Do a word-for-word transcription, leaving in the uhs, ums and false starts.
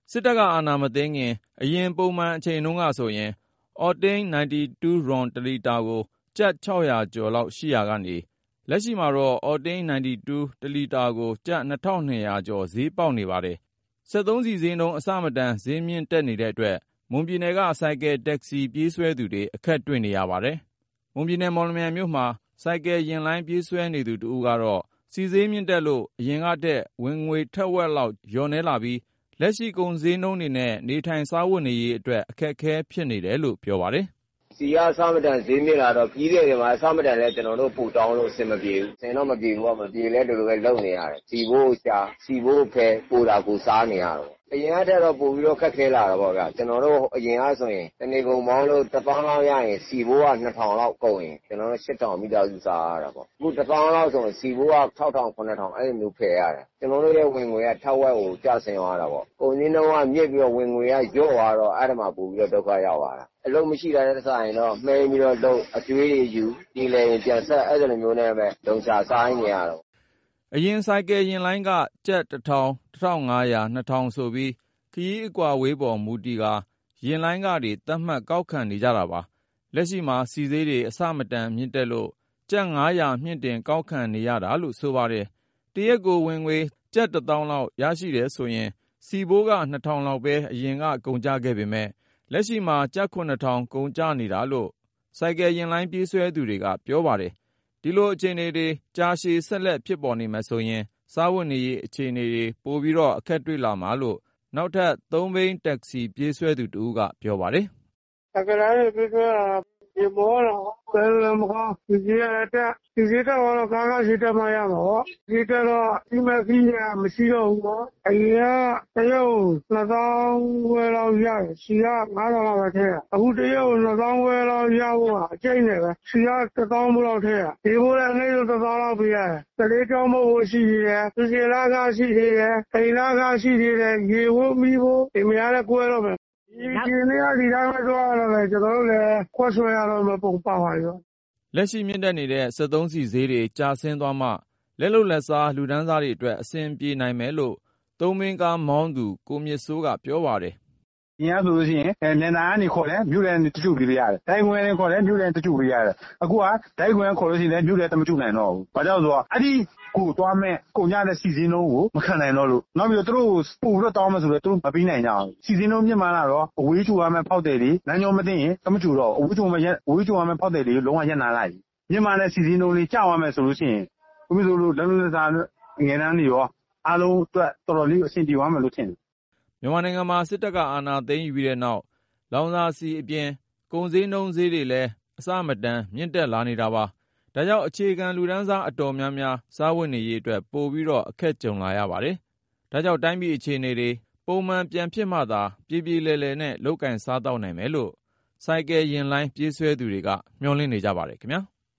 စစ်တပ်ကအာဏာမသိမ်းခင်အရင်ပုံမှန်အချိန်တုန်းကဆိုရင် Octane နိုင်းတီတူ RON တစ်လီတာကိုကျပ် ၆၀၀ ကျော်လောက်ရှိရာကနေလက်ရှိမှာတော့ Octane နိုင်းတီတူ တစ်လီတာကိုကျပ် နှစ်ထောင်နှစ်ရာကျော်ဈေးပေါက်နေပါတယ်။ စက်သုံးဆီဈေးနှုန်းအဆမတန်ဈေးမြင့်တက်နေတဲ့အတွက်မွန်ပြည်နယ်ကဆိုင်ကယ်တက္ကစီပြေးဆွဲသူတွေအခက်တွေ့နေရပါတယ်။ မွန်ပြည်နယ်မော်လမြိုင်မြို့မှာဆိုင်ကယ်ယာဉ်လိုင်းပြေးဆွဲနေသူတဦးကတော့ဆီဈေးမြင့်တက်လို့အရင်ကထက်ဝင်ငွေထက်ဝက်လောက်လျော့နည်းလာပြီးလက်ရှိကုန်ဈေးနှုန်းတွေနဲ့နေထိုင်စားဝတ်နေရေးအတွက်အခက်အခဲဖြစ်နေတယ်လို့ပြောပါတယ်။ဆီကအဆမတန်ဈေးမြင့်လာတော့ပြီးတဲ့နေမှာအဆမတန်လဲကျွန်တော်တို့ပူတောင်းလို့အဆင်မပြေဘူး။စင်တော့မပြေဘူးကမပြေလဲတူတူပဲလုံနေရတယ်။စီဘိုးရှာစီဘိုးဖဲပူတာကိုစားနေရတော့အရင်ကတည်းကပို့ပြီးတော့ခက်ခဲလာတော့ဗောဗျာကျွန်တော်တို့အရင်ကဆိုရင်တနေ့ကုန်မောင်းလို့တစ်ပေါင်းလောက်ရရင်စီဘိုးကနှစ်ထောင်လောက်ကုန်ရင်ကျွန်တော်တို့ရှစ်ထောင်မိသားစုစားရတာဗောအခုတစ်ပေါင်းလောက်ဆိုရင်စီဘိုးက၆ထောင်ခုနှစ်ထောင်အဲ့လိုမျိုးဖယ်ရတယ်ကျွန်တော်တို့ရဲ့ဝင်ငွေကထက်ဝက်ကိုကျဆင်းသွားတာဗောကုန်စည်နှုန်းကမြင့်ပြီးတော့ဝင်ငွေကလျော့သွားတော့အဲ့ဒါမှပို့ပြီးတော့ဒုက္ခရောက်သွားတာအလုံးမရှိတာတဲ့ဆိုင်တော့မှဲပြီးတော့လုံးအကျွေးတွေယူဒီလေရင်ပြန်ဆက်အဲ့လိုမျိုးနဲ့ပဲလုံချစားနေရတော့အရင်ဆိုင်ကယ်ယာဉ်လိုင်းကကျပ်တစ်ထောင်တစ်ထောင်ငါးရာနှစ်ထောင်ဆိုပြီးခရီးအကွာဝေးပေါ်မူတည်ကာယာဉ်လိုင်းကတွေသတ်မှတ်ကောက်ခံနေကြတာပါလက်ရှိမှာစီဈေးတွေအဆမတန်မြင့်တက်လို့ကျပ်ငါးရာမြင့်တင်ကောက်ခံနေရတာလို့ဆိုပါတယ်တရက်ကိုဝင်ငွေကျပ်တစ်သောင်းလောက်ရရှိတယ်ဆိုရင်စီဘိုးကနှစ်ထောင်လောက်ပဲအရင်ကကုန်ကျခဲ့ပေမဲ့လက်ရှိမှာကျပ်ခုနှစ်ထောင်ကုန်ကျနေတာလို့ဆိုင်ကယ်ယာဉ်လိုင်းပြေးဆွဲသူတွေကပြောပါတယ်ဒီလိုအခြေအနေတွေကြာရှည်ဆက်လက်ဖြစ်ပေါ်နေမယ်ဆိုရင်စားဝတ်နေရေးအခြေအနေတွေပိုပြီးတော့အခက်တွေ့လာမှာလို့နောက်ထပ်သုံးဘီးတက္ကစီပြေးဆွဲသူတဦးကပြောပါတယ်။တက္ကရာတွေပြေးဆွဲတာဒီဘောတော့ဘယ်လိုမကောဒီကြီးရတဲ့ဒီကြီးတော့ကားကားရှိတယ်မရမှာပေါ့ဒီတော့ဒီမကြီးရမရှိတော့ဘူးပေါ့အရင်ကတရုတ်နှစ်သောင်းဝယ်လောက်ရတယ်စီကငါးထောင်လောက်ပဲထည့်အခုတရုတ်နှစ်သောင်းဝယ်လောက်ရဖို့အကျိတ်နေပဲစီကတစ်သောင်းလောက်ထည့်ဒီဘိုးလည်းနေလို့တစ်သောင်းလောက်ပြရတယ်တလေးကြောင်းမဟုတ်ရှိတယ်သူစီလာကရှိသေးတယ်အိမ်လာကရှိသေးတယ်ရေဝတ်ပြီးဖို့ဒီမရလည်းကွဲတော့မယ်ဒီနေ့ကဒီတိုင်းပဲသွားရတော့ကျွန်တော်တို့လည်းခွက်ဆွဲရတော့မပုံပါပါရောလက်ရှိမြင့်တက်နေတဲ့စက်သုံးဆီဈေးတွေကျဆင်းသွားမှလက်လုံလက်စားလူဒန်းစားတွေအတွက်အဆင်ပြေနိုင်မယ်လို့သုံးမင်းကားမောင်းသူကိုမြင့်စိုးကပြောပါတယ်။ဒီကဆိုလို့ရှိရင်အဲနေနာကနေခေါ်တယ်မြို့နယ်တချို့ပြီးရတယ်။တိုင်းခွဲနဲ့ခေါ်တယ်မြို့နယ်တချို့ပြီးရတယ်။အခုကတိုင်းခွဲခေါ်လို့ရှိရင်မြို့နယ်တမချို့နိုင်တော့ဘူး။ဘာကြောင့်ဆိုတော့အဲ့ဒီကိုသွားမဲ့ကုန်ကြတဲ့စီစဉ်လုံးကိုမခံနိုင်တော့လို့နောက်ပြီးတော့သူတို့ပို့ပြီးတော့တောင်းမှဆိုတော့သူတို့မပြီးနိုင်ကြဘူး။စီစဉ်လုံးမြင့်မှလာတော့အဝေးချိုရမဲ့ဖောက်တယ်လေလမ်းကြောမသိရင်တမချိုတော့အဝေးချိုမဲ့အဝေးချိုရမဲ့ဖောက်တယ်လေလုံးဝရက်နာလိုက်။မြင့်မှလည်းစီစဉ်လုံးလေးကြောက်ရမယ်ဆိုလို့ရှိရင်ဘယ်လိုလိုလက်လုံးလက်စားငယ်တန်းတွေရောအားလုံးအတွက်တော်တော်လေးအဆင်ပြေသွားမယ်လို့ထင်တယ်မြန်မာနိုင်ငံမှာစစ်တပ်ကအာဏာသိမ်းယူပြီးတဲ့နောက်လောင်စာဆီအပြင်ကုန်ဈေးနှုန်းဈေးတွေလည်းအဆမတန်မြင့်တက်လာနေတာပါဒါကြောင့်အခြေခံလူတန်းစားအတော်များများစားဝတ်နေရေးအတွက်ပိုပြီးတော့အခက်ကြုံလာရပါတယ်ဒါကြောင့်တိုင်းပြည်အခြေအနေတွေပုံမှန်ပြန်ဖြစ်မှသာပြည်ပြည်လဲလဲနဲ့လုပ်ကင်စားတော့နိုင်မယ်လို့ဆိုင်ကယ်ယာဉ်လိုင်းပြေးဆွဲသူတွေကမျှော်လင့်နေကြပါတယ်ခင်ဗျာ